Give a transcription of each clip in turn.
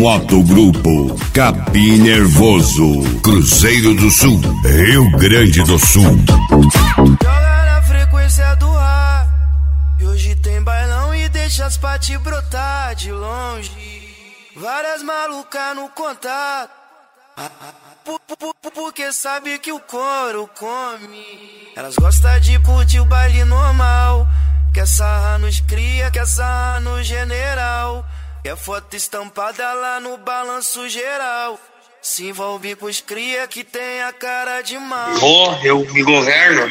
Motogrupo Capim Nervoso, Cruzeiro do Sul, Rio Grande do Sul. Joga na frequência do ar, e hoje tem bailão e deixa as paty brotar de longe. Várias malucas no contato, porque sabe que o couro come. Elas gostam de curtir o baile normal, quer sarrar nos cria, quer sarrar no general, quer foto estampada lá no balanço geral. Se envolve com os cria que tem a cara de mal. Eu me governo.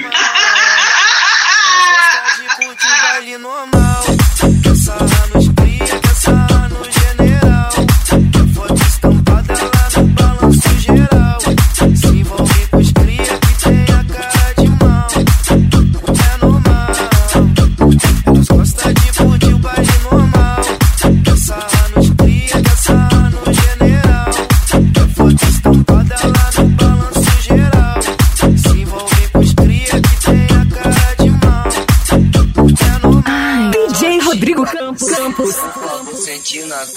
Gosta de curtir o baile normal, quer sarrar nos cria, quer sarrar no general, quer foto estampada lá no balanço geral. Se envolve com os cria que tem a cara de mal. É normal. Elas gostam de curtir o baile normal, quer sarrar nos cria, quer sarrar no general, quer foto estampada lá no balanço geral. Se envolve com os cria que tem a cara de mal. É normal. DJ Rodrigo Campos. Sentindo a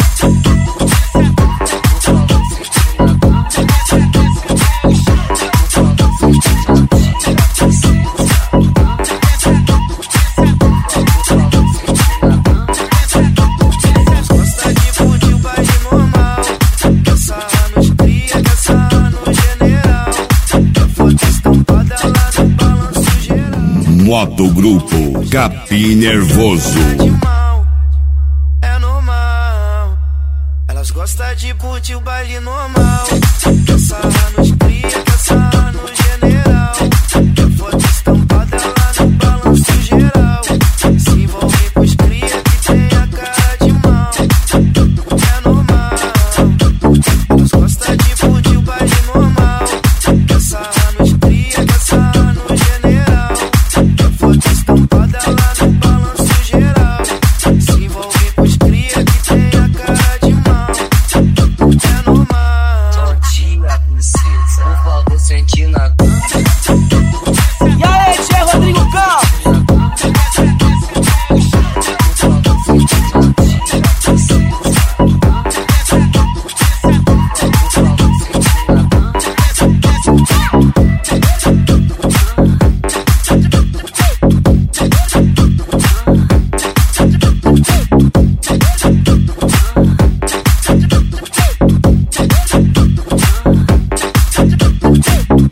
Motogrupo Capim Nervoso. É normal. Elas gostam de curtir o baile normal, quer sarrar nos